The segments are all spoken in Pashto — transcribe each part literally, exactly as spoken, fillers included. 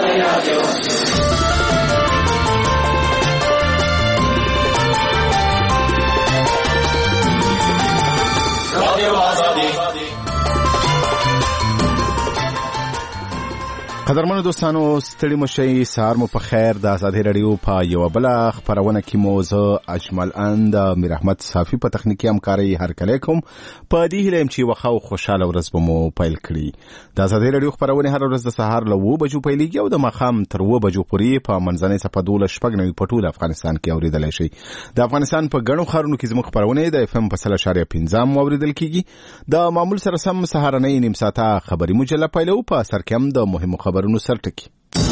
قدرمنو دوستانو ستړي مشئ سهار مو په خیر. د آزادۍ رادیو په یو بل خبرونه کې مو زه اجمل اند میر احمد صافی په تخنیکی همکاري هرکلی کوم. په دې هیله چې وخت او خوشاله ورځ به مو پیل کړي. د آزادۍ رادیو خبرونه هر ورځ د سهار له اوه بجو پیلېږي او د ماښام تر اوه بجو پورې په منځنۍ صفحه دولس شپږ نوي په ټول افغانستان کې اورېدلی شئ. د افغانستان په ګڼو ښارونو کې زموږ خبرونه د اف ام په سل اشاریه پنځه هم اورېدل کېږي. د معمول سره سم سهارنۍ نیم ساعته خبري مجله پیلوو. په سر کې هم د مهمو خبرونو سرټکی.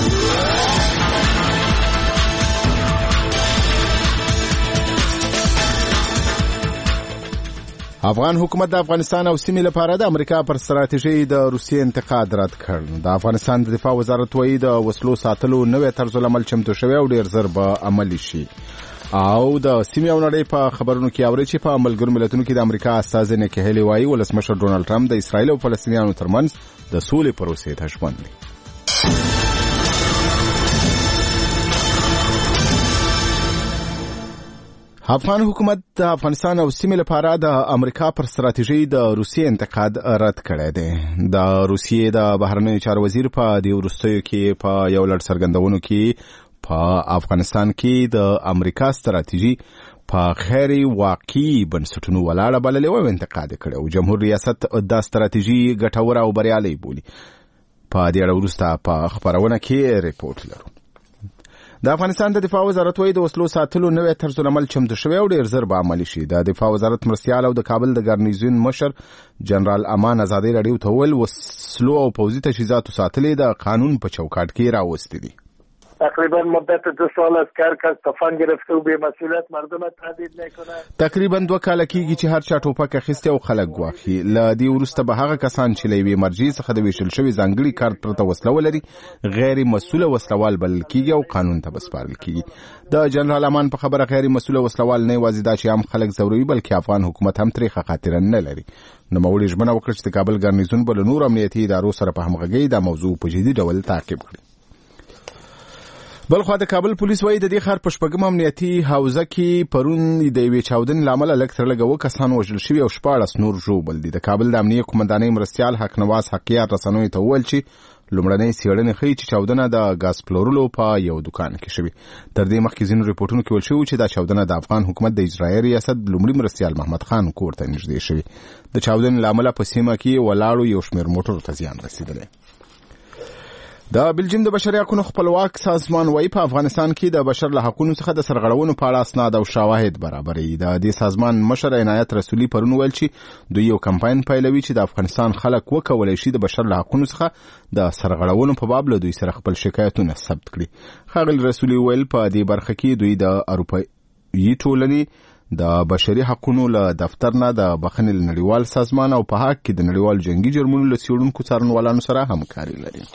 افغان حکومت د افغانستان او سیمې لپاره د امریکا پر ستراتیژي د روسیې انتقاد رد کړ. د افغانستان د دفاع وزارت وایي د وسلو ساتلو نوې طرز العمل چمتو شوی او ډیر زر به عملي شي. او د سیمې او نړۍ په خبرونو کې اوري چې په ملګرو ملتونو کې د امریکا استازي نیکی هیلی وایي ولسمشر ډونالد ټرمپ د اسرایل او فلسطینیانو ترمنځ د سولې پروسې ته ژمن دی. افغان حکومت د افغانستان او سیمې لپاره د امریکا پر ستراتیژي د روسیې انتقاد رد کړی دی. د روسیې د بهرنیو چارو وزیر په دې وروستیو کې په یو لړ څرګندونو کې په افغانستان کې د امریکا ستراتیژي په غیر واقعي بنسټونو ولاړه بللې او انتقاد کړی او جمهور ریاست د ستراتیژي ګټوره او بریالۍ بولي. په دې اړه وروسته په خبرونه کې ریپورت لرو. د افغانستان د دفاع وزارت وایي د وسلو ساتلو نوې طرز العمل چمتو شوی او ډیر زر به عملي شي. د دفاع وزارت مرستیال او د کابل د ګارنیزون مشر جنرال امان آزادۍ رادیو ته ویل وسلو او پوځي تجهیزاتو ساتلې د قانون په چوکاټ کې راوستي دي. تقریبا مدت دو سال از کار کس تفنگ گرفته و به مسئولیت مردم تهدید نکنه. تقریبا دوه کاله کېږي چې هر چا ټوپک اخیستی او خلک ګواښي. له دې وروسته به هغه کسان چې له یوې مرجع څخه د ویشل شوي ځانګړي کارت پرته وسله ولري غیر مسؤله وسلوال بلل کېږي او قانون ته به سپارل کېږي. د جنرال امان په خبره غیر مسؤله وسلوال نه یوازې دا چې عام خلک ځوروي بلکې افغان حکومت هم ترې خاطره نه لري. نوموړي ژمنه وکړه چې د کابل ګارنیزون به له نورو امنیتي ادارو سره په همغږۍ دا موضوع په جدي ډول تعقیب کړي. بلخوا د کابل پولیس وایي د دې ښار په شپږم امنیتي حوزه کې پرون د یوې چاودنې له امله لږ تر لږه اووه کسان وژل شوي او شپاړس نور ژوبل دي. د کابل د امنیې قومندانۍ مرستیال حق نواز حقیار رسنیو ته وویل چې لومړنۍ څېړنې ښیي چې چاودنه د ګاز پلورلو په یو دوکان کې شوې. تر دې مخکې ځینو ریپورټونو کې ویل شوي چې دا چاودنه د افغان حکومت د اجرایي ریاست لومړي مرستیال محمد خان کور ته نږدې شوې. د چاودنې له امله په سیمه کې ولاړو یو شمېر موټرو ته زیان رسېدلی. د بلجیم د بشري حقوقو خپلواک سازمان وایي په افغانستان کې د بشر له حقوقو څخه د سرغړونو په اړه اسناد او شواهد برابروي. د دې سازمان مشر عنایت رسولي پرون ویل چې دوی یو کمپاین پیلوي چې د افغانستان خلک وکولای شي د بشر له حقوقو څخه د سرغړونو په باب له دوی سره خپل شکایتونه ثبت کړي. ښاغلي رسولي ویل په دې برخه کې دوی د اروپایي ټولنې د بشري حقوقو له دفتر نه د بخښنې نړیوال سازمان او په حق کې د نړیوال جنگي جرمونو له څېړونکو څارنوالانو سره همکاري لري.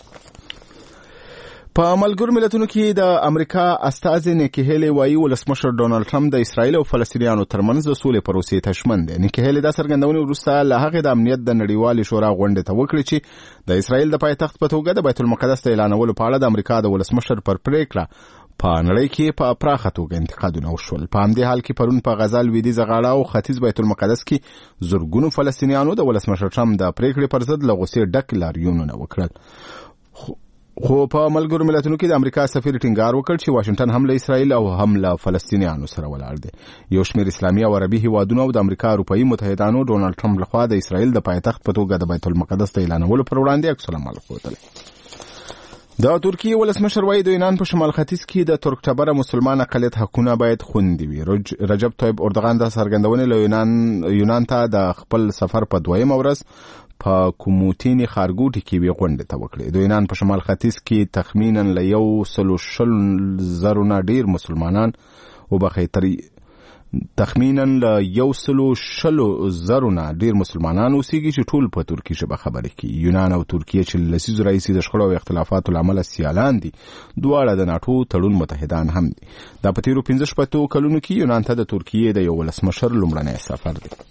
په ملګرو ملتونو کې د امریکا استازي نیکی هیلی وایي ولسمشر ډونالد ټرمپ د اسرایل او فلسطینیانو ترمنځ د سولې پروسې ته ژمن دی. نیکی هیلی دا څرګندونې وروسته له هغې د امنیت د نړیوالې شورا غونډې ته وکړې چې د اسرایل د پایتخت په توګه د بیت المقدس د اعلانولو په اړه د امریکا د ولسمشر پر پریکړه په نړۍ کې په پراخه توګه انتقادونه وشول. په همدې حال کې پرون په غزه لویدیځه غاړه او ختیځ بیت المقدس کې زرګونو فلسطینیانو د ولسمشر ټرمپ د پریکړې پر ضد له غوسې ډک لاریونونه وکړل. خو په ملګرو ملتونو کې د امریکا سفیر ټینګار وکړ چې واشنگټن هم له اسرائیل او هم له فلسطینیانو سره ولاړ دی. یو شمېر اسلامي او عربي هیوادونو او د امریکا اروپایي متحدانو ډونالد ټرمپ لخوا د اسرائیل د پایتخت په توګه د بیت المقدس د اعلانولو پر وړاندې عکس العمل ښودلی. د ترکیې ولسمشر وایي د یونان په شمال ختیځ کې د ترک ټبره مسلمان اقلیت حقونه باید خوندي وي. رجب طیب اردوغان د څرګندونې له یونان یونان ته د خپل سفر په دویمه ورځ په کوموتینی ښارګوټي کې وی غونډه ته وکړه. د یونان په شمال ختیځ کې تخمینا له یو سلو شل زرو نه ډیر مسلمانان وبخې تر تخمینا له یو سلو شلو زرو نه ډیر مسلمانان اوسېږي چې ټول په ترکي ژبه خبرې کوي. یونان او ترکیه چې لسیزو راهیسې د شخړو او اختلافاتو له امله سیالان دي دواړه د ناټو تړون متحدان هم دي. دا په تیرو پنځه شپږو کلونو کې یونان ته د ترکیې د یو ولسمشر لومړنی سفر دی.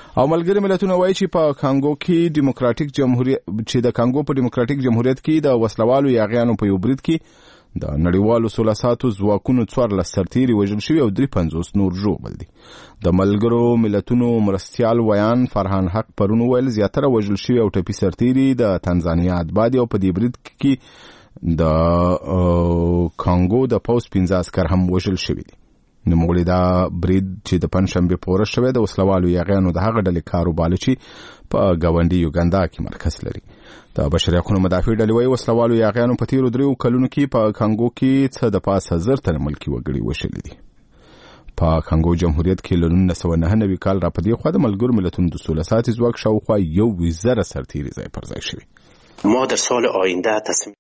او ملګری ملتونه وایي چې په کانګو کې دیموکراتیک جمهوریت چې د کانګو په دیموکراتیک جمهوریت کې د وسلوالو یاغیانو په یو برید کې د نړیوالو سولاساتو ځواکونو څوارلس سرتیري وژل شوي او درې پنځوس نور ژوبل دي. د ملګرو ملتونو مرستیال ویان فرحان حق پرون ویل زیاتره وژل شوي او ټپي سرتیري د تنزانیا اتباع دي او په دې برید کې د کانګو د پوز پنځه عسکر هم وژل شوي دي. نوموړي دا برید چې د پنځشنبې په ورځ شوی د وسلوالو یاغیانو د هغه ډلې کار وباله چې په ګاونډي یوګاندا کې مرکز لري. د بشري حقوقو مدافع ډلې وایي وسلوالو یاغیانو په تیرو دریو کلونو کې په کانګو کې څه د پاسه زر تنه ملکي وګړي وژلي دي. په کانګو جمهوریت کې له نولس سوه نهه نوي کال را په دې خوا د ملګرو ملتونو د سولاساتي ځواک شاوخوا یو زره سرتیري ځای پر ځای شوي. ما در سال آینده تصمیم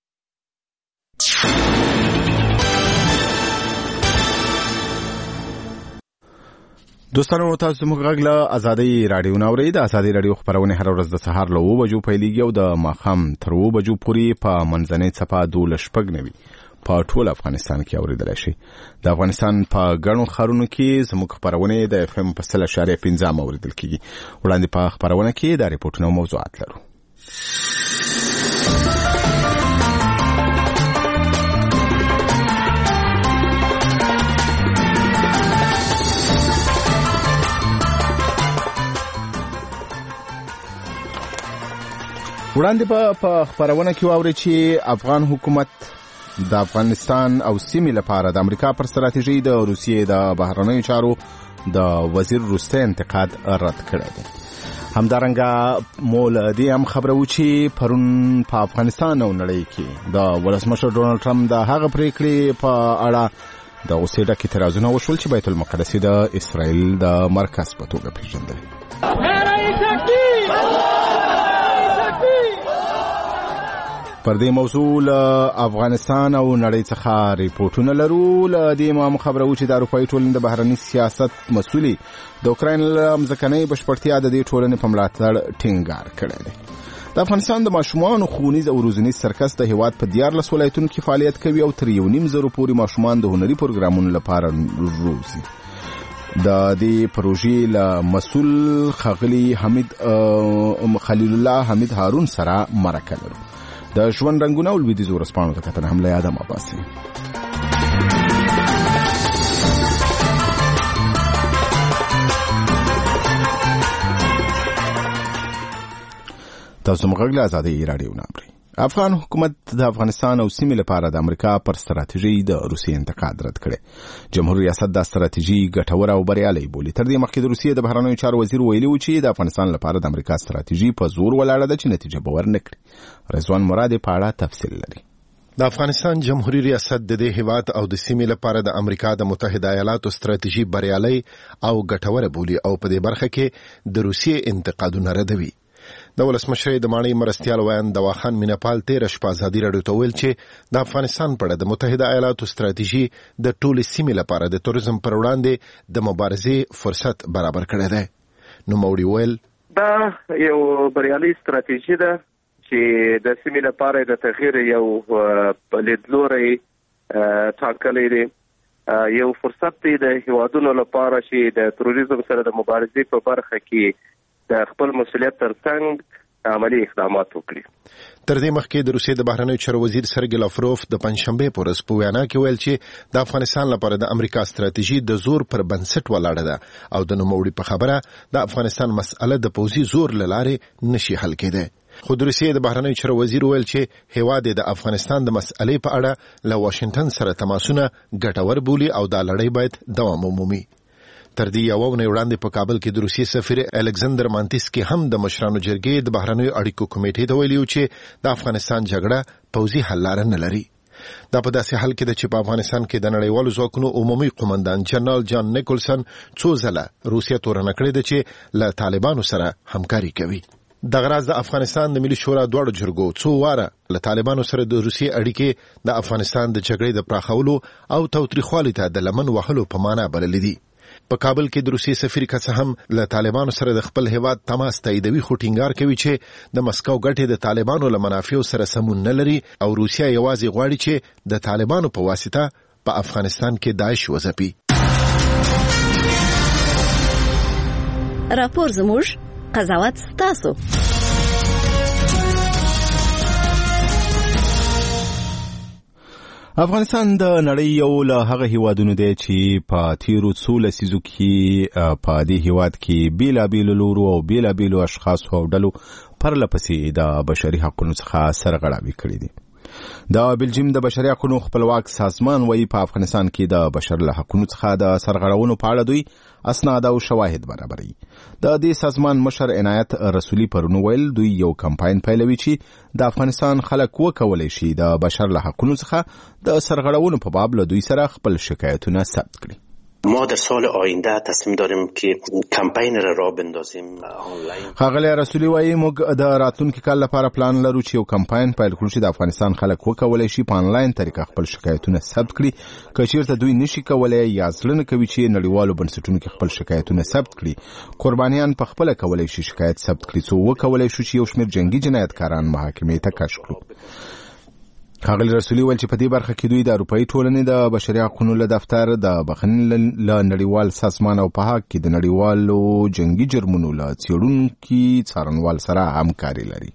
دوستانو تاسو موږ غږ له ازادي رادیو ناوړي د ازادي رادیو خبرونه هر ورځ د سهار له اوه بجو پیلېږي او د ماښام تر اوه بجو پورې په منځنۍ څپه دولس شپږ نوي په ټول افغانستان کې اورېدلی شي. د افغانستان په ګڼو ښارونو کې زموږ خبرونه د اف ام په سل اشاریه پنځه اورېدل کېږي. وړاندې په خبرونه کې د ریپورټونو موضوعات لرو. وړاندې په خبرونه کې واوري چې افغان حکومت د افغانستان او سیمې لپاره د امریکا پر ستراتیژي د روسیې د بهرنیو چارو د وزیر روسي انتقاد رد کړی دی. همدارنګه مول دې هم خبرو چې پرون په افغانستان او نړۍ کې د ولسمشر ډونالد ټرمپ د هغه پریکړې په اړه د غوسې ډک اعتراضونه وشول چې بیت المقدس د اسرائیل د مرکز په توګه پیژندل. پر دې موضوع له افغانستان او نړۍ څخه ریپورټونه لرو. له دې ما خبرو چې د اروپایي ټولنې د بهرني سیاست مسؤلي د اوکراین له ځمکنۍ بشپړتیا د دې ټولنې په ملاتړ ټینګار کړی دی. د افغانستان د ماشومانو ښوونیز او روزنیز سرکس د هیواد په دیارلس ولایتونو کې فعالیت کوي او تر یو نیم زرو پورې ماشومان د هنري پروګرامونو لپاره روزي. د دې پروژې له مسؤل ښاغلي حمید خلیل الله حمید هارون سره مرکه لرو. د ژوند رنګونه او لویدیځو ورځپاڼو ته کتنه هم له یاده مه باسئ. تاسو موږ له ازادي رادیو ناوړي. افغان حکومت د افغانستان او سیمې لپاره د امریکا پر ستراتیژي د روسي انتقاد رد کړي. جمهور ریاست د ستراتیژي ګټوره او بریالۍ بولي. تر دې مخکې د روسیې د بهرنیو چارو وزیر ویلي و چې د افغانستان لپاره د امریکا ستراتیژي په زور ولاړه ده چې نتیجه به ورنه کړي. رضوان مراد په اړه تفصیل لري. د افغانستان جمهوریت ریاست د دې هیواد او د سیمې لپاره د امریکا د متحده ایالاتو ستراتیژي بریالۍ او ګټوره بولي او په دې برخه کې د روسیې انتقادونه ردوي. د ولسمشر د ماڼۍ مرستیال ویان دواخان میناپال تیر شپه ازادي رادیو ته ویل چې د افغانستان په اړه د متحده ایالاتو ستراتیژي د ټولې سیمې لپاره د توریزم پر وړاندې د مبارزې فرصت برابر کړی دی. نو موړي ویل دا یو بریالي ستراتیژي ده چې د سیمې لپاره د تغییر یو لیدلوری ټاکلی دی. یو فرصت دی د هیوادونو لپاره چې د تروریزم سره د مبارزې په برخه کې د خپل مسؤلیت ترڅنګ عملی اقدامات وکړي. تر دې مخکې د روسیې د بهرنیو چارو وزیر سرګی لاوروف د پنځشنبه په ورځ په وینا کې ویل چې د افغانستان لپاره د امریکا ستراتیژي د زور پر بنسټ ولاړه ده او د نوموړي په خبره د افغانستان مسأله د پوځي زور له لارې نشي حل کېدای. خو د روسیې د بهرنیو چارو وزیر ویل چې هیواد د افغانستان د مسألې په اړه له واشنگټن سره تماسونه ګټور بولي او دا لړۍ باید دوام ومومي. تر دې یو ونه وړاندې په کابل کې د روسیې سفیر الکساندر مانتیسکي هم د مشرانو جرګې د بهرنیو اړیکو کمیټې ته ویلي چې د افغانستان جګړه پوځي حل لاره نه لري. دا په داسې حال کې ده چې په افغانستان کې د نړیوالو ځواکونو عمومي قومندان جنرال جان نیکولسن څو ځله روسیه تورنه کړې ده چې له طالبانو سره همکاري کوي. دغه راز د افغانستان د ملي شورا دواړو جرګو څو واره له طالبانو سره د روسیې اړیکې د افغانستان د جګړې د پراخولو او تاوتریخوالي ته د لمن وهلو په معنا بللې دي. په کابل کې د روسیې سفیر که څه هم له طالبانو سره د خپل هیواد تماس تاییدوي خو ټینګار کوي چې د مسکو ګټې د طالبانو له منافعو سره سمون نه لري او روسیه یوازې غواړي چې د طالبانو په واسطه په افغانستان کې داعش وځپي. راپور زموږ، قضاوت ستاسو. افغانستان د نړۍ یو له هغه هیوادونو دی چې په تیرو څو لسیزو کې په دې هیواد کې بیلابیلو لورو او بیلابیلو اشخاصو او ډلو پرله پسې د بشري حقونو څخه سرغړاوي کړې دي. د بلجیم د بشري حقونو خپلواک سازمان وایي په افغانستان کې د بشر له حقونو څخه د سرغړونو په اړه دوی اسناد او شواهد برابروي. د دې سازمان مشر عنایت رسولي پرون ویل دوی یو کمپاین پیلوي چې د افغانستان خلک وکولای شي د بشر له حقونو څخه د سرغړونو په باب له دوی سره خپل شکایتونه ثبت کړي. ما در سال آینده تصمیم داریم که کمپین را راه بندازیم آنلاین. ښاغلی رسولي وایي موږ د راتلونکي کال لپاره پلان لرو چې یو کمپاین پیل کړو چې د افغانستان خلک وکولای شي په آنلاین طریقه خپل شکایتونه ثبت کړي. که چیرته دوی نشي کولای یا زړه نه کوي چې نړیوالو بنسټونو کې خپل شکایتونه ثبت کړي، قربانیان په خپله کولای شي شکایت ثبت کړي څو وکولای شو چې یو شمېر جنګي جنایتکاران محاکمې ته کش کړو. ښاغلی رسولي ویل چې په دې برخه کې دوی د اروپایي ټولنې د بشري حقونو له دفتر د بخښنې له نړیوال سازمان او په حق کې د نړیوالو جنګي جرمونو له څېړونکي څارنوال سره همکاري لري.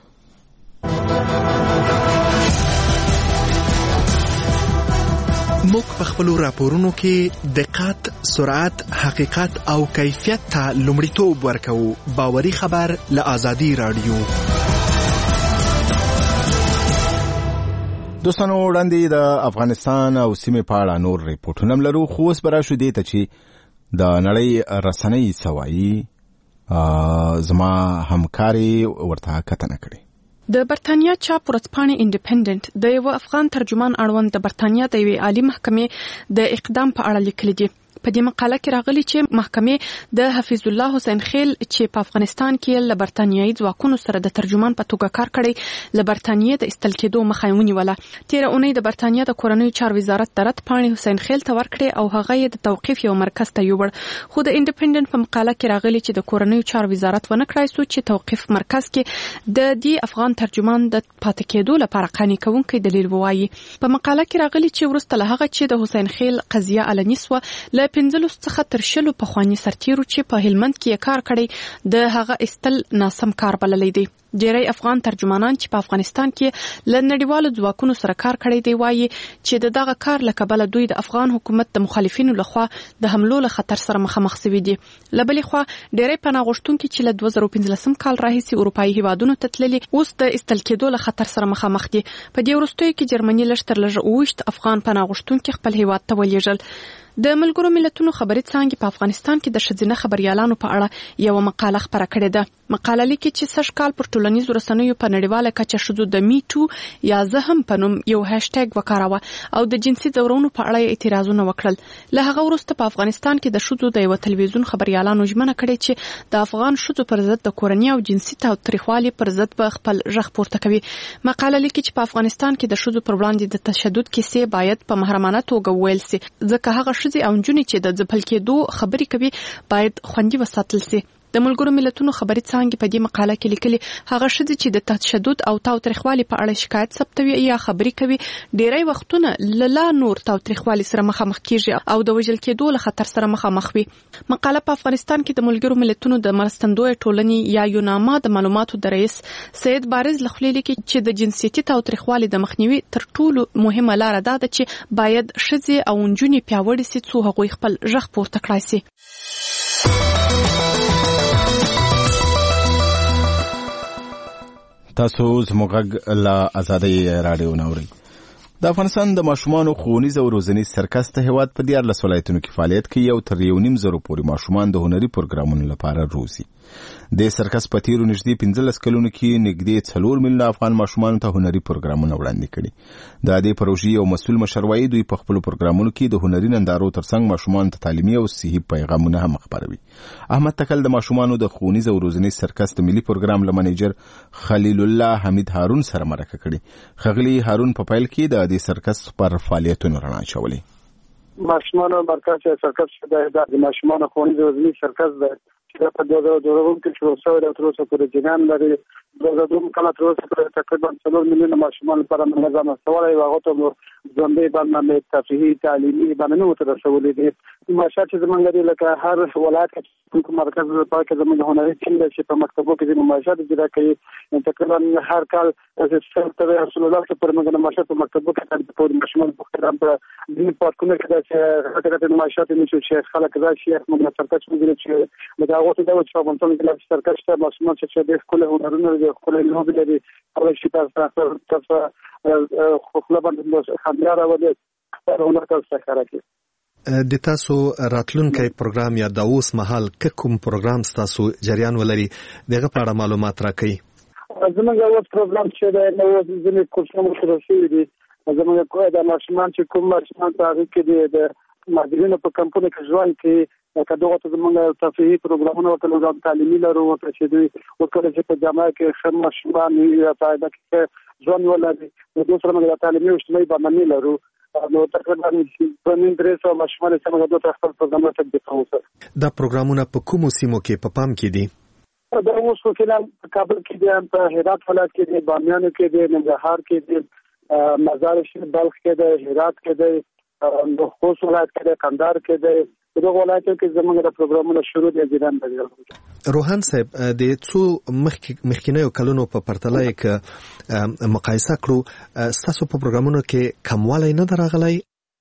موږ په خپلو راپورونو کې دقت، سرعت، حقیقت او کیفیت ته لومړیتوب ورکوو. باوري خبر له آزادي رادیو. دوستانو وړاندې د افغانستان او سیمې په اړه نور ریپورټونه هم لرو، خو اوس به راشو دې ته چې د نړۍ رسنۍ څه وایي. زما همکاري ورته کتنه کړې. د برتانیا چاپ ورځپاڼې انډیپندنت د یو افغان ترجمان اړوند د برتانیا د یوې عالي محکمې د اقدام په اړه لیکلي دي. په دې مقاله کې راغلي چې محکمې د حفیظ الله حسین خیل چې په افغانستان کې له برتانیایي ځواکونو سره د ترجمان په توګه کار کړی له برتانیې د ایستل کېدو مخه یې ونیوله. تېره اونۍ د برتانیا د کورنیو چارو وزارت د رد پاڼې حسین خیل ته ورکړې او هغه یې د توقیف یو مرکز ته یووړ. خو د انډیپندنت په مقاله کې راغلي چې د کورنیو چارو وزارت ونه کړای سو چې توقیف مرکز کې د دې افغان ترجمان د پاتې کېدو لپاره قانع کوونکی دلیل ووایي. په مقاله کې راغلي چې وروسته له هغه چې د حسین خیل قضیه علني سوه له پنځلس څخه تر شلو پخواني سرتیرو چې په هلمند کې کار کړی د هغه استل ناسم کار بللی دی. ډېری افغان ترجمانان چې په افغانستان کې له نړیوالو ځواکونو سره کار کړی دی وایي چې د دغه کار له کبله دوی د افغان حکومت د مخالفینو لخوا د حملو له خطر سره مخامخ شوي دي. له بلې خوا ډېری پناه غوښتونکي چې له دوه زره پنځلسم کال راهیسې اروپایي هیوادونو ته تللي اوس د ایستل کېدو له خطر سره مخامخ دي. په دې وروستیو کې جرمني لږ تر لږه اوویشت افغان پناه غوښتونکي خپل هیواد ته ولېږل. د ملګرو ملتونو خبري څانګې په افغانستان کې د ښځینه خبريالانو په اړه یو مقاله خپره کړې ده. مقاله لیکي چې سږ کال پر ټولنیزو رسنیو په نړیواله کچه ښځو د می ټو یا زه هم په نوم یو هاشټیګ وکاراوه او د جنسي ځورونو په اړه اعتراضونه وکړل. له هغه وروسته په افغانستان کې د ښځو د یو تلویزیون خبريالانو ژمنه کړې چې د افغان ښځو پر ضد د کورنۍ او جنسي تاوتریخوالي پر ضد به خپل غږ پورته کوي. مقاله لیکي چې په افغانستان کې د ښځو پر وړاندې د تشدد کیسې باید په محرمانه توګه وویل سي، ځکه هغه ښځې او نجونې چې د ځپل کېدو خبرې کوي باید خوندي وساتل سي. د ملګرو ملتونو خبري څانګې په دې مقاله کې لیکلي هغه ښځې چې د تشدد او تاوتریخوالي په اړه شکایت ثبتوي یا خبرې کوي ډېری وختونه له لا نور تاوتریخوالي سره مخامخ کیږي او د وژل کېدو له خطر سره مخامخ وي. مقاله په افغانستان کې د ملګرو ملتونو د مرستندویه ټولنې یا یوناما د معلوماتو د رئیس سید بارز لخوا لیکي چې د جنسيتي تاوتریخوالي د مخنیوي تر ټولو مهمه لار ده چې باید ښځې او نجونې پیاوړې سي څو هغوی خپل غږ پورته کړای سي. تاسو زموږ غږ له آزادۍ راډیو نه اورئ. د افغانستان د ماشومانو ښوونیز او روزنیز سرکس د هیواد په دیارلس ولایتونو کې فعالیت کوي او تر یو نیم زرو پورې ماشومان د هنري پروګرامونو لپاره روزي. د سرکس په تیرو نږدې پنځلس کلونو کې نږدې څلور میلیونه افغان ماشومانو ته هنري پروګرامونه وړاندې کړي. د دې پروژې یو مسؤل مشر وایي دوی په خپلو پروګرامونو کې د هنري نندارو ترڅنګ ماشومانو ته تعلیمي او صحي پیغامونه هم خپروي. احمد تکل د ماشومانو د ښوونیز او روزنیز سرکس د ملي پروګرام له منیجر خلیل الله حمید هارون سره مرکه کړې. ښاغلي هارون په پیل کې د دې سرکس پر فعالیتونو رڼا اچولې. ماشومانو مرکز سرکس د ماشومانو ښوونیز او روزنیز سرکس ده چې په دوه زره دوه کې شروع شوی او تر اوسه پورې جنان لري. د دوم کله تر اوسه تقریبا څلور میلیونه ماشومان لپاره منظم استوالي هغه ته ژوندۍ برنامه تفریحي تعلیمي برنامه ته رسولې دي ماشات چې زمونږ دی لکه هر ولایت کوم مرکز لپاره کې زمونږ هنري ټیم چې په مکتبو کې د ماشات اجرا کوي تقریبا هر کال د سنت رسول الله کې پر موږ ماشات په مکتبو کې د ماشومان په احترام په دې پارکونو کې چې هغه د ماشات نشو چې خلک راشي موږ سرکټ موږ چې دا وخت دا چې په منځ کې د سرکټ ته ماشومان چې د خپل هنرونو د خپل نوبل لري او چې تاسو تاسو خو خپل باندې خبره راوړي ورونه تاسو سره کې د تاسو راتلونکي پروګرام یا د اوس مهال کوم پروګرام تاسو جریان ولري دغه په اړه معلومات راکړئ زموږ یو پروګرام چې د نو ځینې کورسونه شروع شوي دي زموږ کوه د ماشومان چې کوم ماشومان ته کې د مدیرینو په کمپونو کې ژوند کې کدوغه ته زموږ تفریحي پروګرامونه او تلویزیون تعلیمي لرو او چې دوی وکړي چې په جامعه کې خدمت ماشومان یا پایده کې ژوند ولري د دوه سره موږ تعلیمي او اجتماعي برنامه لرو نو تقریبا په نن درې سو ماشومان چې موږ دوه خپل پروګرامونه تطبیق کوو دا پروګرامونه په کومو سیمو کې په پام کې دي دا اوس په کلام کابل کې دي په هرات ولایت کې دي بامیان کې دي ننګرهار کې دي مزار شریف بلخ کې دي هرات کې دي د خوست ولایت کې د قندهار کې د دغه ولایتو کې زموږ د پروګرامونو شروع دي ځیران دی روحان صاحب د څو مخکینیو کلونو په پرتله کې مقایسه کړو ستاسو په پروګرامونو کې کموالی نه درغلی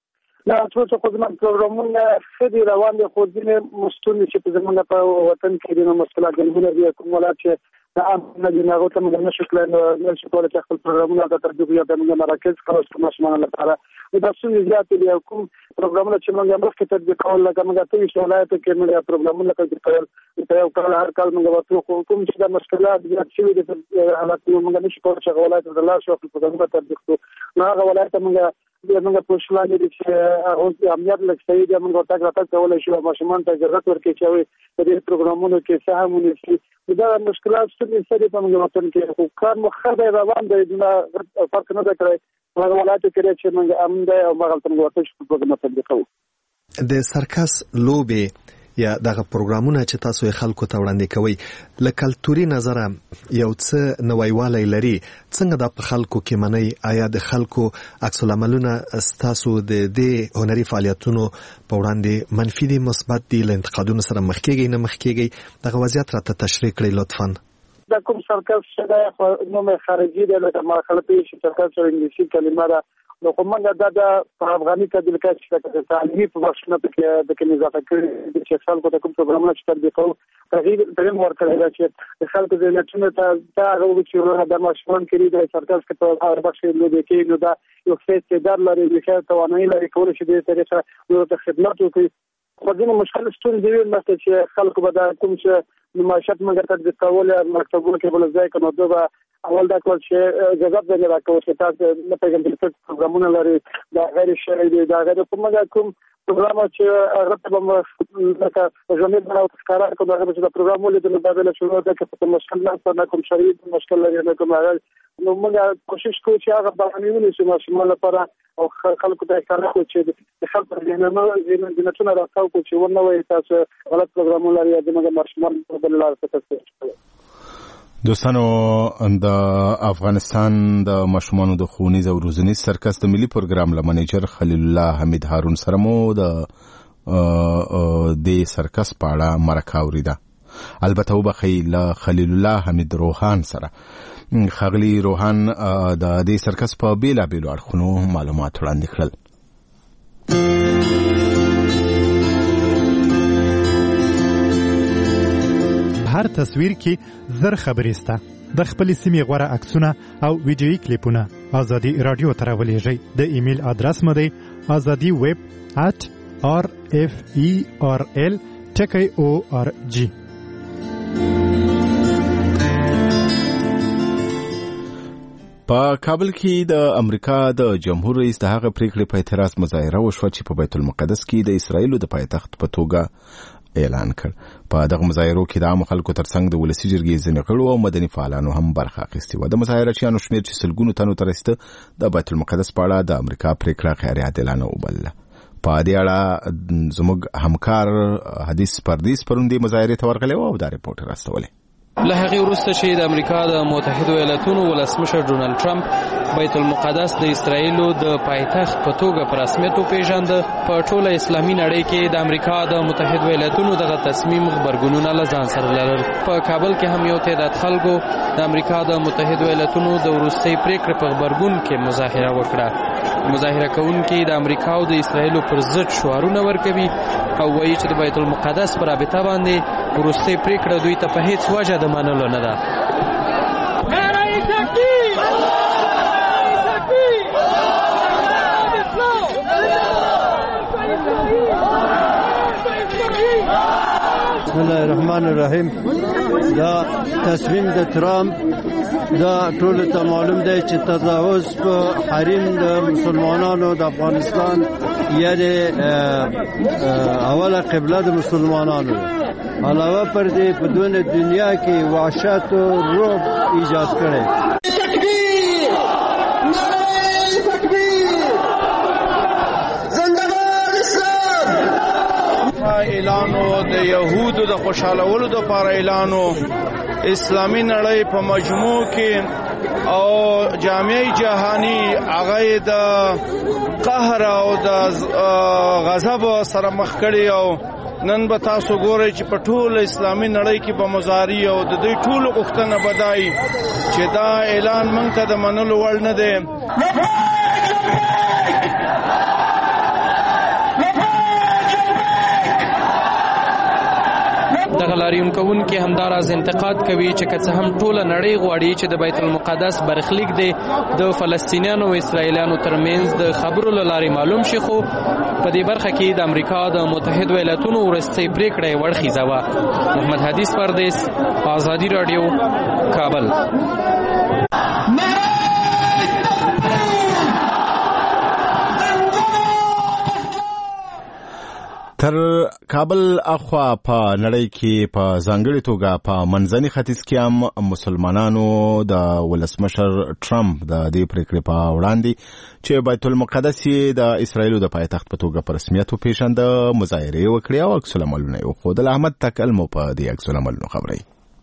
لا څه څه خدمت پروګرامونه خدي روان دي خو ځینې مستونی چې زموږ په وطن کې د مشکلات جنونه دي کوم ولایت چې دا نه دي نه غوته موږ نشو کولای نو چې کولای خپل پروګرامونه د ترجمه یا د موږ مراکز کاوه ماشومان لپاره دا څه زیات دي کوم پروګرامونه چې موږ مخکې تطبیق کول لکه موږ ته چې ولایت کې موږ پروګرامونه تطبیق کول په یو کال هر کال موږ ورته کوم چې د مشکلات زیات شوي دي حالات موږ نشو کولای چې ولایت د الله شو پروګرامونه تطبیق کړو نو هغه ولایت موږ موږ په شلان دي چې اوس امنیت لکه صحیح دی موږ تاګ راټک کولای شو ماشومان ته ضرورت ورکړي چې په دې پروګرامونو کې سهمونه شي دا مشکلات څه دي په موږ وطن کې خو کار مخه روان دی نه فرق نه کوي هغه ولایت کې چې موږ امن دی او موږ تل ورته شو په تطبیق کوو د سرکس لوبې یا دغه پروګرامونه چې تاسو یې خلکو ته وړاندې کوي له کلتوري نظره یو څه نویوالی لري څنګه دا په خلکو کې منئ آیا د خلکو عکس العملونه ستاسو د دې هنري فعالیتونو په وړاندې منفي دي مثبت دي له انتقادونو سره مخ کېږئ نه مخ کېږئ دغه وضعیت راته تشریح کړئ لطفا دا کوم سرکس چې دا نوم خارجي دی لکه ما خلک چې سرکس او انګلیسي کلمه ده نو کومه دا د افغاني تدریس کې د تعلیمي په بخښنه کې د کې اضافه کړي چې خلکو ته کوم پروګرامونه چې تطبیق کوي تغیر تریم ورکړل چې خلکو د نشونه ته دا غوږ چې د ماشومان کې د سرکس کې په هر بخښ کې کې نو دا یو څه در لري چې توانایي لري کول شي د طریقه د خدمت وکړي خو ځینې مشکل ستون دی مثلا چې خلکو به دا کوم چې معاشت موږ تطبیق کول مکتبونو کې بل ځای کنو دوه اول دا کول چې اجازه به راکوي چې تاسو نه پیغام د پروګرامونو لري دا غیر شرعي دی دا غیر کومه کوم پروګرام چې هغه ته به لکه ژوند نه ښکارا کوي هغه چې دا پروګرام ولې د مبادله شروع ده چې په مشکل نه کوم شرعي مشکل لري نه کوم هغه نو موږ کوشش کوو چې هغه باندې ونیسو ماشومان لپاره او خلکو ته ښکارا کوي چې د خلکو د نه د نه څنګه راځو چې ونه وي تاسو غلط پروګرام لري د موږ ماشومان په بل لار څه کوي دوستانو د افغانستان د ماشومانو د ښوونیز او روزنیز سرکس د ملي پروګرام له منیجر خلیل الله حمید هارون سره مو د د سرکس په اړه مرکه اوریده البته وبخی له خلیل الله حمید روحان سره خغلی روحان د دې سرکس په بیلا بیلو اړخونو معلومات وړاندې کړل هر تصویر کې زر خبرې سته د خپل سیمې غوړه عکسونه او ویډیويي کلیپونه ازادي رادیو ته راولېږئ د ایمیل ادرس مو دی azadi web at r f e r l ټکی او ار جی په کابل کې د امریکا د جمهور رئیس د هغه پریکړې په اعتراض مظاهره وشوه چې په بیت المقدس کې د اسرایلو د پایتخت په توګه اعلان کړ په دغه مظاهرو کې د عام خلکو ترڅنګ د ولسی جرګې ځینې غړو او مدني فعالانو هم برخه اخیستې وه د مظاهرچیانو شمېر چې سلګونو تنو ته رسېده د بیت المقدس په اړه د امریکا پریکړه غیر عادلانه وبلله په دې اړه زموږ همکار حدیث پردیس پروندې مظاهرې ته ورغلی و او دا ریپورټ راستولی له هغې وروسته چې د امریکا د متحدو ایالاتونو ولسمشر ډونالډ ټرمپ بیت المقدس د اسرایلو د پایتخت په توګه په رسمیت وپېژانده، په ټوله اسلامي نړۍ کې د امریکا د متحدو ایالاتونو دغه تصمیم غبرګونونه له ځان سره لرل. په کابل کې هم یو تعداد خلکو د امریکا د متحدو ایالاتونو د وروستۍ پریکړې په غبرګون کې مظاهره وکړه. مظاهره کوونکي د امریکا او د اسرایلو پر ضد شعارونه ورکوي او وایي چې د بیت المقدس په رابطه باندې وروستۍ پریکړه دوی ته په هیڅ وجه د منلو نه ده. بسم الله الرحمن الرحیم. دا تصمیم د ترامپ دا ټول ته معلوم دی چې تجاوز په حریم د مسلمانانو د افغانستان یعنی اوله قبله د مسلمانانو علاوه پر دې په دونه دنیا کې وحشت او رعب ایجاد کړي. اعلانو د يهودو د خوشالولو د لپاره اعلانو اسلامي نړۍ په مجموع کې او جامعه جهانی هغه د قهر او د غضب سره مخ کړي او نن به تاسو ګورئ چې په ټول اسلامي نړۍ کې به مظاهرې او د دوی ټول غوښتنه بدای چې دا اعلان موږ ته د منلو وړ نه دی. دغه لاریون کوونکي همداراز انتقاد کوي چې که څه هم ټوله نړۍ غواړي چې د بیت المقدس برخلیک دی د فلسطینیانو او اسرائیلیانو ترمنځ د خبرو له لارې معلوم شي، خو په دې برخه کې د امریکا د متحدو ایالاتونو وروستۍ پریکړه یې وړخیزه وه. محمد حدیث پردیس، آزادي راډیو، کابل. تر کابل اخوا په نړۍ کې په ځانګړې توګه په منځني ختیځ کې هم مسلمانانو د ولسمشر ټرمپ د دې پریکړې په وړاندې چې بیت المقدس د اسرایلو د پایتخت په توګه په رسمیت وپېژنده مظاهرې وکړې او عکس العملونه یې وښودل. احمد تکل مو په دې عکس العملونو خبرې.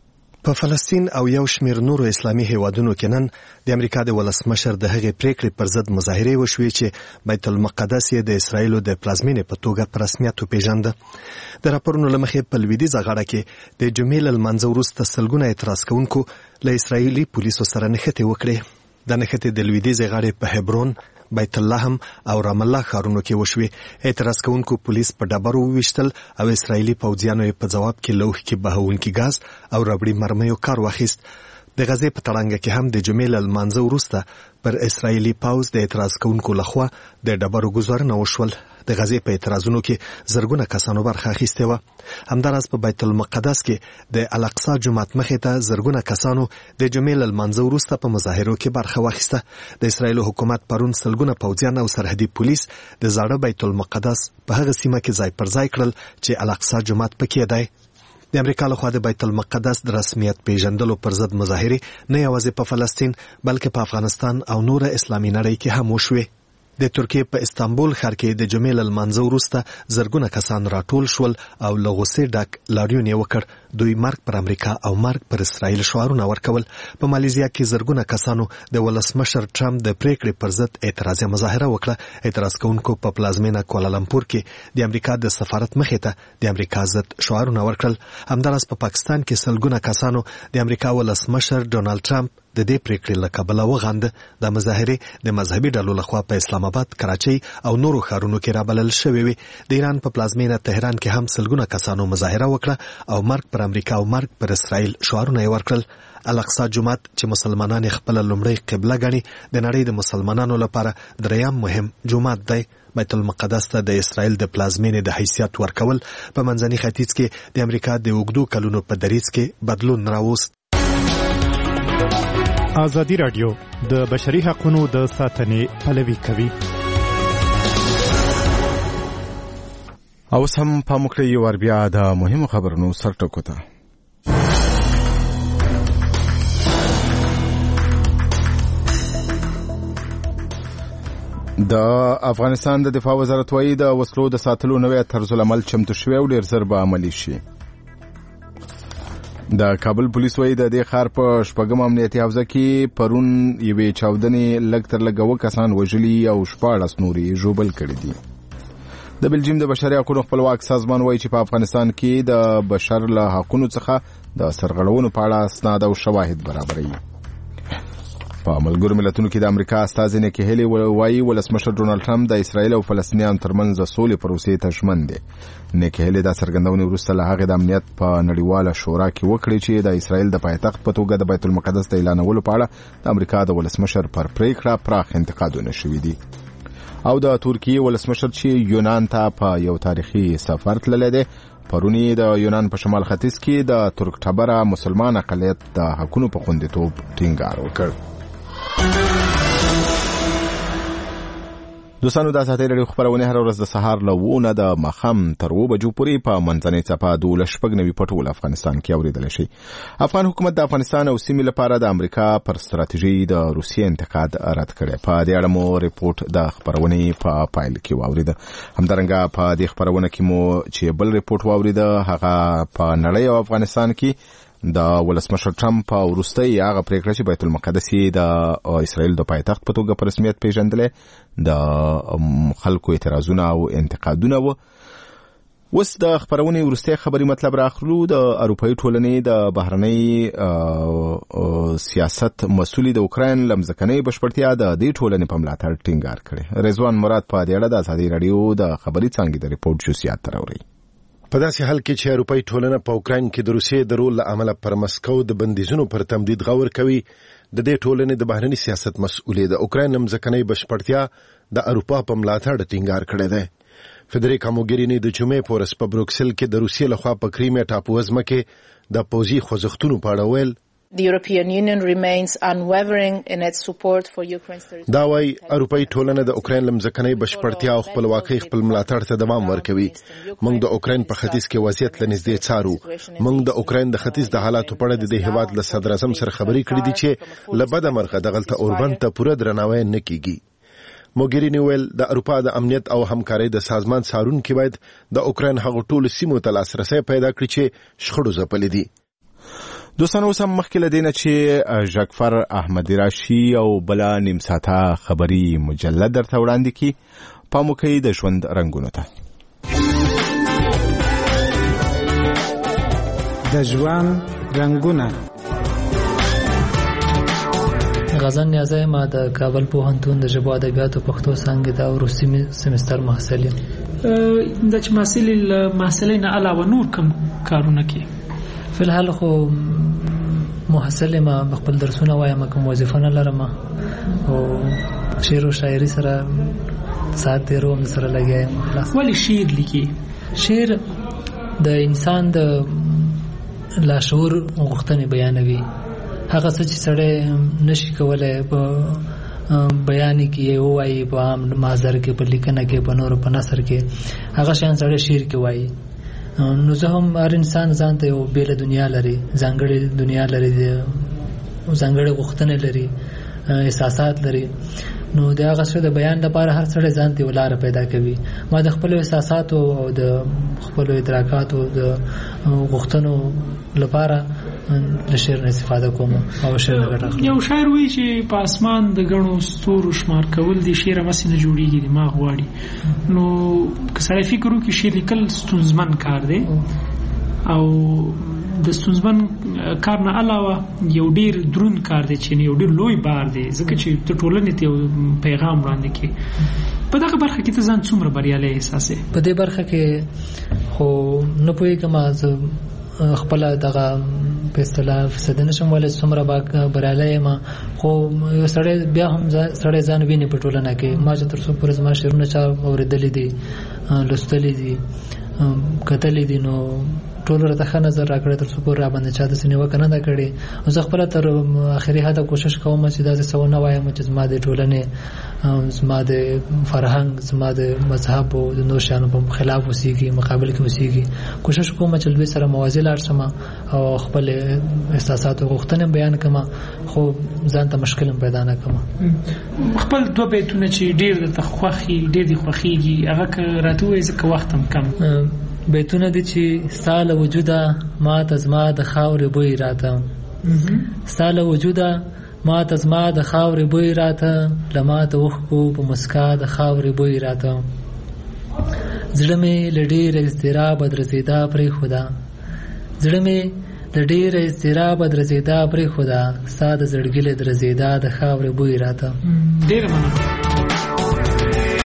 په فلسطین او یو شمیر نورو اسلامي هیوادونو کې نن د امریکا د ولسمشر د هغې پریکړې پر ضد مظاهرې وشوې چې بیت المقدس یې د اسرایلو د پلازمینې په توګه په رسمیت وپېژنده. د راپورونو له مخې په لویدیځه غاړه کې د جمعې له لمانځه وروسته سلګونه اعتراض کوونکو له اسرایلي پولیسو سره نښتې وکړې. دا نښتې د لویدیځې غاړې په هبرون، بیت اللحم او رام الله ښارونو کې وشوې. اعتراض کوونکو پولیس په ډبرو وویشتل او اسرایلي پوځیانو یې په ځواب کې له اوښکې بهونکي ګاز او ربړي مرمیو کار واخیست. د غزې په تړانګه کې هم د جمعې له لمانځه وروسته پر اسرایلي پوځ د اعتراض کوونکو لخوا د ډبرو ګوزارونه وشول. د غزې په اعتراضونو کې زرګونه کسانو برخه اخیستې وه. همداراز په بیت المقدس کې د الاقصی جومات مخې ته زرګونه کسانو د جمعې له لمانځه وروسته په مظاهرو کې برخه واخیسته. د اسرایلو حکومت پرون سلګونه پوځیان او سرحدي پولیس د زاړه بیت المقدس په هغه سیمه کې ځای پر ځای کړل چې الاقصی جومات پکې دی. د امریکا لخوا د بیت المقدس د رسمیت پیژندلو پر ضد مظاهرې نه یوازې په فلسطین بلکې په افغانستان او نوره اسلامي نړۍ کې هم وشوې. د ترکیې په استانبول ښار کې د جمعې له لمانځه وروسته زرګونه کسان راټول شول او له غوسې ډک لاریون یې وکړ. دوی مرګ پر امریکا او مرګ پر اسرائیل شعارونه ورکول. په مالیزیا کې زرګونه کسانو د ولسمشر ټرمپ د پریکړې پر ضد اعتراضي مظاهره وکړه. اعتراض کوونکو په پلازمینه کوالالمپور کې د امریکا د سفارت مخې ته د امریکا ضد شعارونه ورکړل. همداراز په پاکستان کې سلګونه کسانو د امریکا ولسمشر ډونالډ ټرمپ د دې پریکړې له کبله وغانده. د مظاهرې د مذهبي ډلو لخوا په اسلام آباد، کراچۍ او نورو ښارونو کې رابلل شوې وي. د ایران په پلازمینه تهران کې هم سلګونه کسانو مظاهره وکړه او مرګ پر امریکا او مرګ پر اسرائیل شعارونه یې ورکړل. الاقصی جومات چې مسلمانان خپل لومړی قبله ګڼي د نړۍ د مسلمانانو لپاره دریم مهم جومات دی. بیت المقدس ته د اسرائیل د پلازمینې د حیثیت ورکول په منځني ختیځ کې د امریکا د اوږدو کلونو په دریځ کې بدلون راوست. آزادي راډیو د بشري حقوقو د ساتنې پلوي کوي. اوس هم په مخکې یو ور بیا د مهمو خبرونو سرټکو ته. د افغانستان د دفاع وزارت وايي د وسلو د ساتلو نوې طرز العمل چمتو شوی او ډیر زر به عملي شي. د کابل پولیس وایي د دې ښار په شپږم امنیتي حوزه کې پرون یوې چاودنې لږ تر لږه اووه کسان وژلي او شپاړس نور یې ژوبل کړي دي. د بلجیم د بشري حقوقو خپلواک سازمان وایي چې په افغانستان کې د بشر له حقوقو څخه د سرغړونو په اړه اسناد او شواهد برابروي. په ملګرو ملتونو کې د امریکا استازي نیکی هیلی وایي ولسمشر ډونالډ ټرمپ د اسرایل او فلسطینیانو ترمنځ د سولې پروسې ته ژمن دی. نیکی هیلی دا څرګندونې وروسته له هغې د امنیت په نړیواله شورا کې وکړې چې د اسرایل د پایتخت په توګه د بیت المقدس د اعلانولو په اړه د امریکا د ولسمشر پر پریکړه پراخ انتقادونه شوي دي. او د ترکیې ولسمشر چې یونان ته په یو تاریخي سفر تللی دی پرونی د یونان په شمال ختیځ کې د ترک ټبره مسلمان اقلیت د حقونو په خوندیتوب ټینګار وکړ. دوستانو دا ساعتي رادیو خبرونه هر ورځ د سهار له وونه د ماښام تر اوه بجو پورې په منځنۍ څپه دولس شپږ نوي په ټول افغانستان کې اورېدلی شي. افغان حکومت د افغانستان او سیمې لپاره د امریکا پر ستراتیژي د روسیې انتقاد رد کړی. په دې اړه مو ریپورت د خبرونې په پایل کې واورېده. همدارنګه په دې خبرونه کې مو چې بل ریپورت واورېده هغه په نړۍ او افغانستان کې د ولسمشر ټرمپ په وروستۍ هغه پریکړه چې بیت المقدس یې د اسرائیل د پایتخت په توګه په رسمیت پیژندلې د خلکو اعتراضونه او انتقادونه و. اوس د خبرونې وروستۍ خبري مطلب راخلو. د اروپایي ټولنې د بهرنۍ سیاست مسؤلي د اوکراین لمځکنۍ بشپړتیا د دې ټولنې په ملاتړ ټینګار کړی. رضوان مراد په دې اړه د ازادي رادیو د خبري څانګې د ریپورت جزئیات راوړي. په داسې حال کې چې اروپایي ټولنه په اوکراین کې د روسیې د رول له امله پر مسکو د بندیزونو پر تمدید غور کوي، د دې ټولنې د بهرني سیاست مسؤلې د اوکراین لمځکنۍ بشپړتیا د اروپا په ملاتړ ټینګار کړی دی. فدریکا موګرینی د جمعې په ورځ په بروکسل کې د روسیې لخوا په کریمیا ټاپووزمه کې د پوځي خوځښتونو په اړه ویل The European Union remains unwavering in its support for Ukraine's territory. دا وايي اروپایي ټولنه د اوکراین لمځکنۍ بشپړتیا او خپلواکۍ خپل ملاتړ ته دوام ورکوي. موږ د اوکراین په ختیځ کې وضعیت لنږدې څارو. موږ د اوکراین د ختیځ د حالاتو په اړه د دې هیواد له صدر اعظم سره خبرې کړې دي چې له بده مرغه دغلته اوربند ته پوره درناوی نه کیږي. موګرینی ویل د اروپا د امنیت او همکارۍ د سازمان څارونکي باید د اوکراین هغو ټولو سیمو ته لاسرسی پیدا کړي چې شخړو ځپلې دي. دوستانو اوس هم مخکې له دې نه چې ژغفر احمدي راشي او بله نیم ساعته خبري مجلد درته وړاندې کړي. پام وکړئ د ژوند رنګونو ته. د ژوند رنګونه. غزن نیازی ما د کابل پوهنتون د ژبو ادبیاتو پښتو څانګې د وروستي سمستر محصل یم. د چې محصل محصلین علاوه نور کوم کارونه کوي؟ فی الحال خو محصل ما خپل درسونه وایم، کوم وظیفه نه لرم او شعر او شاعري سره ساعت تیروم سره لګیا یم. خلاص. ولی شعر لیکي؟ شعر د انسان د لاشعور غوښتنې بیانوي. هغه څه چې سړی نشي کولای په بیان کې وایي په عام محضر کې، په لیکنه کې، په نور په نثر کې، هغه شیان سړی شعر کې وایي. نو زه هم هر انسان ځان ته یو بیله دنیا لري، ځانګړې دنیا لري، ځانګړې غوښتنې لري، احساسات لري. نو د هغه څه د بیان لپاره هر سړی ځان ته یو لاره پیدا کوي. ما د خپلو احساساتو او د خپلو ادراکاتو د غوښتنو لپاره د شعر نه استفاده کوم او شعر غټه. یو شاعر وایي چې په اسمان د غنو ستورو شمار کول د شعر مس نه جوړیږي، دماغ غواړي. نو که سړی فکر وکړي شعر لیکل ستونزمن کار دی او د ستونزمن کار نه علاوه یو ډیر درون کار دی چې یو ډیر لوی بار دی، ځکه چې ته ټولنې ته یو پیغام وړاندې کوي. په دغه برخه کې ته ځان څومره بریالی احساسې؟ په دې برخه کې خو نه پوهېږم، زه خپل دغه په اصطلاح فساد نشم ولې څومره با بریالی یم، خو یو سړی بیا هم سړی ځان ویني په ټولنه کې. ما چې تر څو پورې زما شعرونه چا اورېدلي دي، لوستلي دي، کتلي دي، نو ټولو راته ښه نظر راکړی، تر څو پورې راباندې چا داسې نیوکه نه ده کړې. زه خپله تر آخري حده کوشش کوم چې داسې څه ونه وایم چې زما د ټولنې، زما د فرهنګ، زما د مذهب او د نور شیانو په خلاف اوسېږي، مقابل کې اوسېږي. کوشش کوم چې دوی سره موازي لاړ شم او خپل احساسات او غوښتنې بیان کړم، خو ځان ته مشکل هم پیدا نه کړم. خپل دوه بیتونه چې ډېر درته خوښي، ډېر دې خوښېږي، هغه که راته ووایې ځکه وخت هم کم. بیتونه دي چې ستاله وجوده ما ته زما د خاورې بوی راته ستاله وجوده ما ته زما د خاورې بوی راته له ما ته اوښکو په مسکا د خاورې بوی راته زړه مې له ډېره اضطرابه درزېدا پرېښوده زړه مې له ډېره اضطرابه درزېدا پرېښوده ستا د زړګي له درزېدا د خاورې بوی راته ډېره مننه